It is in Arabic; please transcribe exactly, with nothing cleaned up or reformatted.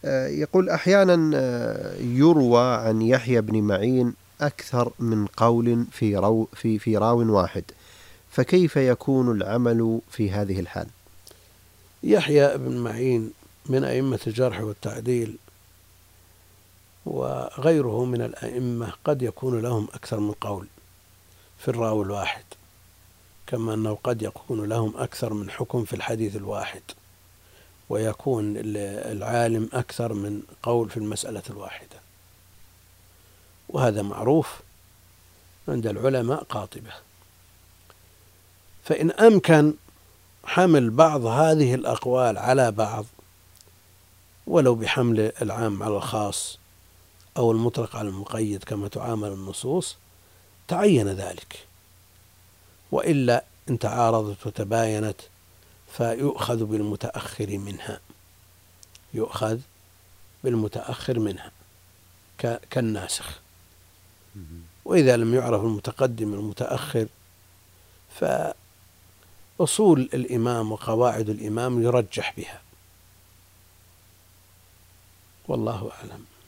يقول أحيانا يروى عن يحيى بن معين أكثر من قول في رو في في راو واحد، فكيف يكون العمل في هذه الحال؟ يحيى بن معين من أئمة الجرح والتعديل، وغيره من الأئمة قد يكون لهم أكثر من قول في الراوي الواحد، كما أنه قد يكون لهم أكثر من حكم في الحديث الواحد، ويكون العالم أكثر من قول في المسألة الواحدة، وهذا معروف عند العلماء قاطبة. فإن أمكن حمل بعض هذه الأقوال على بعض، ولو بحمل العام على الخاص أو المطلق على المقيد كما تعامل النصوص، تعين ذلك، وإلا إن تعارضت وتباينت فيؤخذ بالمتأخر منها، يؤخذ بالمتأخر منها كالناسخ. وإذا لم يعرف المتقدم المتأخر فأصول الإمام وقواعد الإمام يرجح بها، والله أعلم.